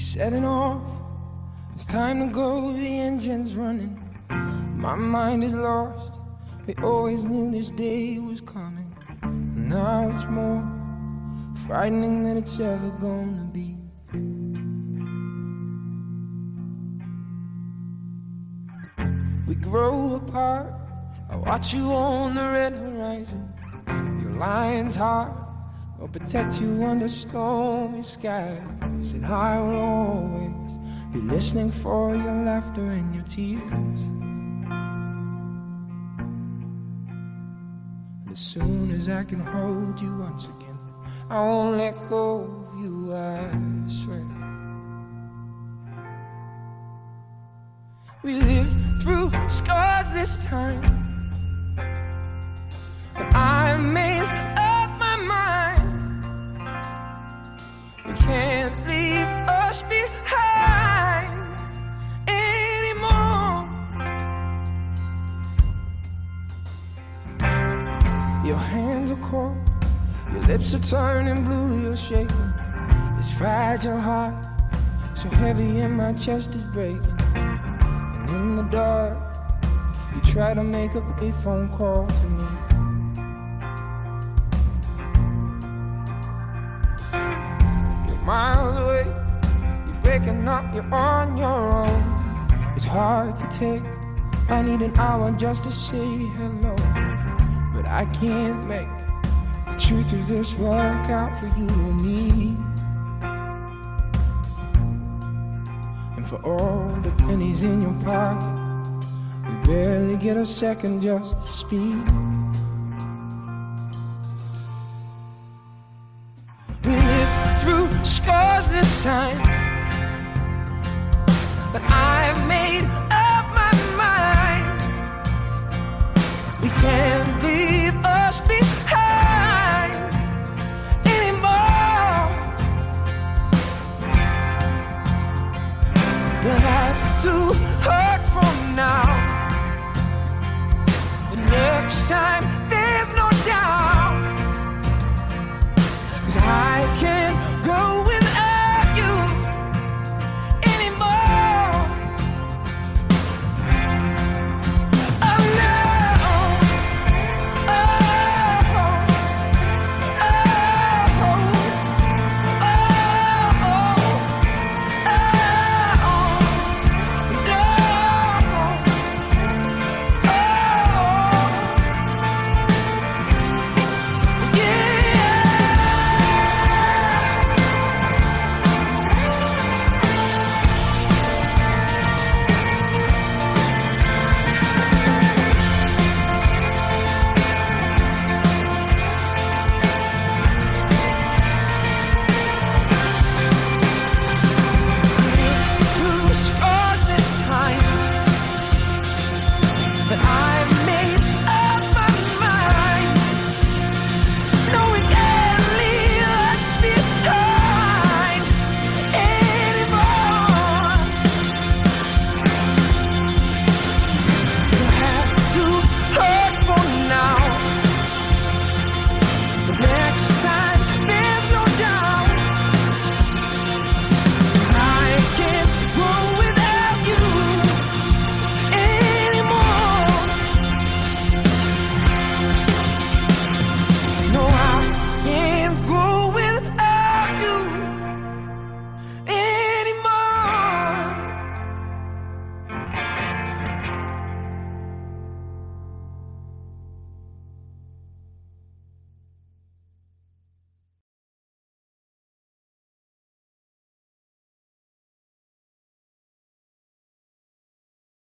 setting off. It's time to go, the engine's running. My mind is lost. We always knew this day was coming. And now it's more frightening than it's ever gonna be. We grow apart. I watch you on the red horizon. Your lion's heart will protect you under stormy skies. And I will always be listening for your laughter and your tears. And as soon as I can hold you once again, I won't let go of you, I swear. We lived through scars this time, but I made up my mind. We can't leave us behind anymore. Your hands are cold, your lips are turning blue, you're shaking. This fragile heart, so heavy and my chest is breaking. And in the dark, you try to make a phone call to me. You're miles away, you're breaking up, you're on your own. It's hard to take, I need an hour just to say hello. But I can't make the truth of this work out for you and me. And for all the pennies in your pocket, we barely get a second just to speak. We lived through scars this time, but I've made up my mind. We can't leave us behind anymore. We'll have to hurt from now. The next time